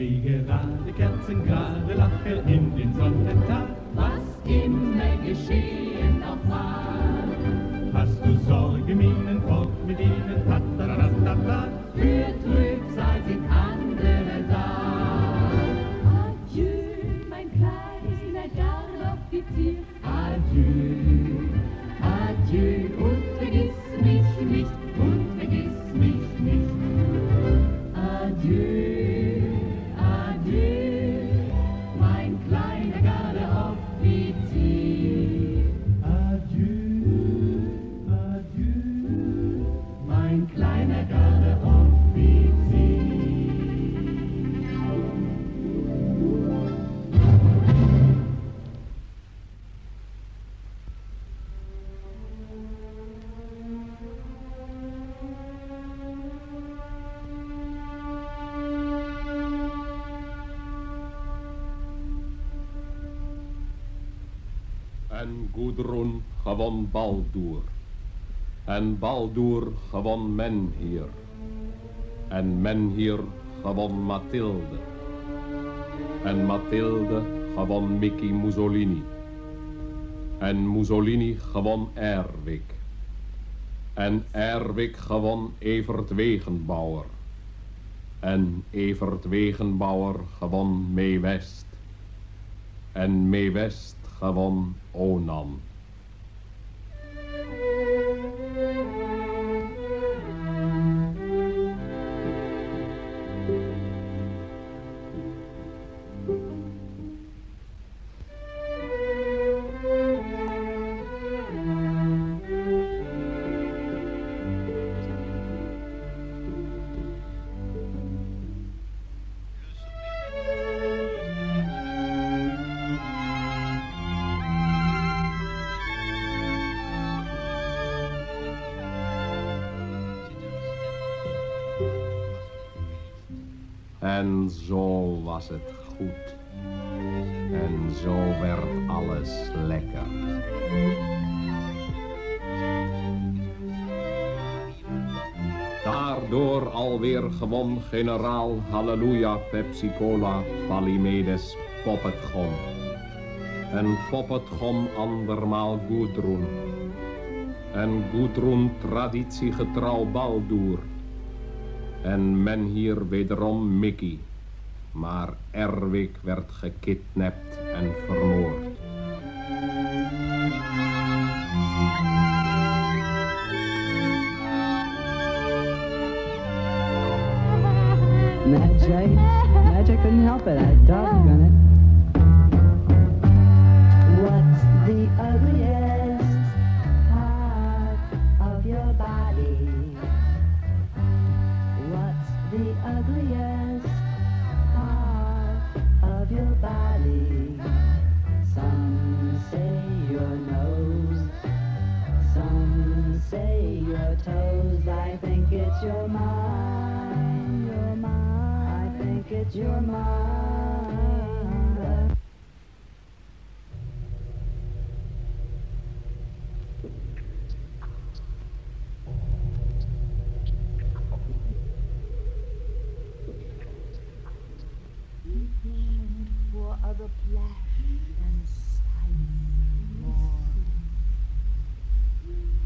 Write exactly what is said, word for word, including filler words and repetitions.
steh gerade kerzengerade, lache in den Sonnentag. Was immer geschehen noch war. Hast du Sorge, Minen, fort mit ihnen, ta-ta-ta-ta-ta. Für Trübsal sind andere da. Adieu, mein kleiner Gartenoffizier. Adieu, adieu und vergiss mich nicht, und vergiss mich nicht. Adieu, adieu, mein kleiner Gartenoffizier. Adieu, adieu, mein kleiner Gartenoffizier. En Gudrun gewon Baldur. En Baldur gewon Menhir. En Menhir gewon Mathilde. En Mathilde gewon Mickey Mussolini. En Mussolini gewon Erwik. En Erwik gewon Evert Wegenbauer. En Evert Wegenbauer gewon Mee West. En Mee West gewon Onan. En zo was het goed. En zo werd alles lekker. Daardoor alweer gewon generaal Halleluja Pepsi-Cola Palimedes Poppetgom. En Poppetgom andermaal Gudrun. En Gudrun traditiegetrouw Baldur. En Menhir wederom Mickey. Maar Erwik werd gekidnapt en vermoord. Magic, Magic couldn't help it. I doggone it. What's the ugliest part of your body? What's the ugliest part of your body? Some say your nose, some say your toes. I think it's your mind, your mind. I think it's your mind. For other flash and sight more.